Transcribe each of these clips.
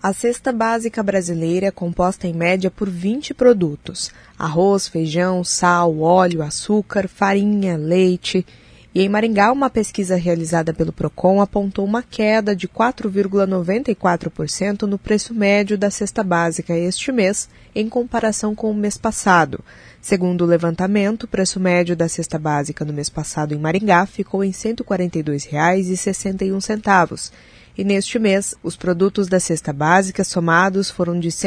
A cesta básica brasileira é composta em média por 20 produtos: arroz, feijão, sal, óleo, açúcar, farinha, leite. E em Maringá, uma pesquisa realizada pelo Procon apontou uma queda de 4,94% no preço médio da cesta básica este mês, em comparação com o mês passado. Segundo o levantamento, o preço médio da cesta básica no mês passado em Maringá ficou em R$ 142,61. E neste mês, os produtos da cesta básica somados foram de R$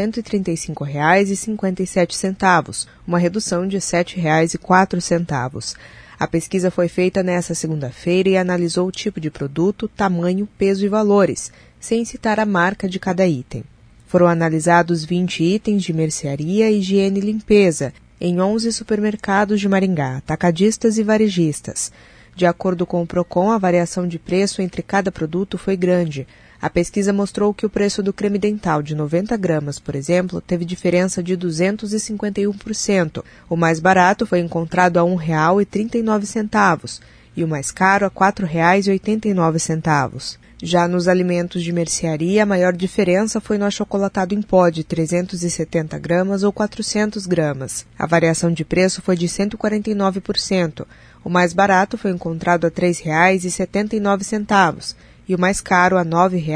135,57, uma redução de R$ 7,04. A pesquisa foi feita nesta segunda-feira e analisou o tipo de produto, tamanho, peso e valores, sem citar a marca de cada item. Foram analisados 20 itens de mercearia, higiene e limpeza, em 11 supermercados de Maringá, atacadistas e varejistas. De acordo com o Procon, a variação de preço entre cada produto foi grande. A pesquisa mostrou que o preço do creme dental de 90 gramas, por exemplo, teve diferença de 251%. O mais barato foi encontrado a R$ 1,39 e o mais caro a R$ 4,89. Já nos alimentos de mercearia, a maior diferença foi no achocolatado em pó de 370 gramas ou 400 gramas. A variação de preço foi de 149%. O mais barato foi encontrado a R$ 3,79 e o mais caro a R$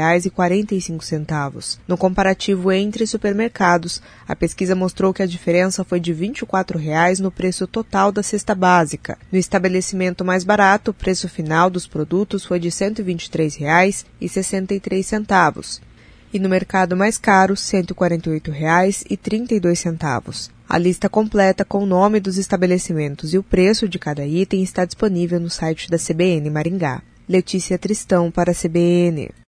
9,45. No comparativo entre supermercados, a pesquisa mostrou que a diferença foi de R$ 24 no preço total da cesta básica. No estabelecimento mais barato, o preço final dos produtos foi de R$ 123,63. E no mercado mais caro, R$ 148,32. A lista completa com o nome dos estabelecimentos e o preço de cada item está disponível no site da CBN Maringá. Letícia Tristão para a CBN.